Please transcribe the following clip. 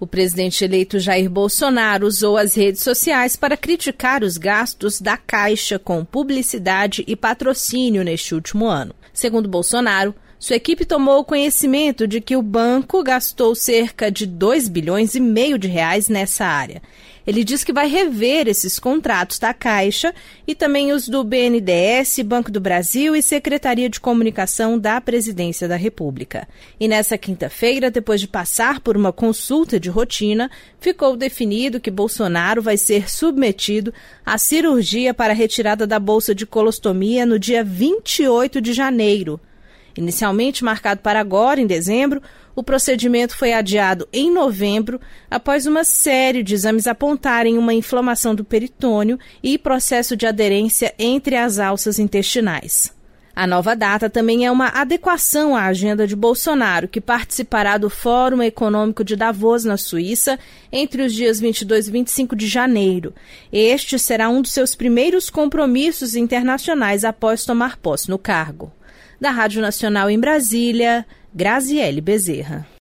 O presidente eleito Jair Bolsonaro usou as redes sociais para criticar os gastos da Caixa com publicidade e patrocínio neste último ano. Segundo Bolsonaro, sua equipe tomou conhecimento de que o banco gastou cerca de 2,5 bilhões de reais nessa área. Ele diz que vai rever esses contratos da Caixa e também os do BNDES, Banco do Brasil e Secretaria de Comunicação da Presidência da República. E nessa quinta-feira, depois de passar por uma consulta de rotina, ficou definido que Bolsonaro vai ser submetido à cirurgia para a retirada da bolsa de colostomia no dia 28 de janeiro. Inicialmente marcado para agora, em dezembro, o procedimento foi adiado em novembro, após uma série de exames apontarem uma inflamação do peritônio e processo de aderência entre as alças intestinais. A nova data também é uma adequação à agenda de Bolsonaro, que participará do Fórum Econômico de Davos, na Suíça, entre os dias 22 e 25 de janeiro. Este será um dos seus primeiros compromissos internacionais após tomar posse no cargo. Da Rádio Nacional em Brasília, Graziele Bezerra.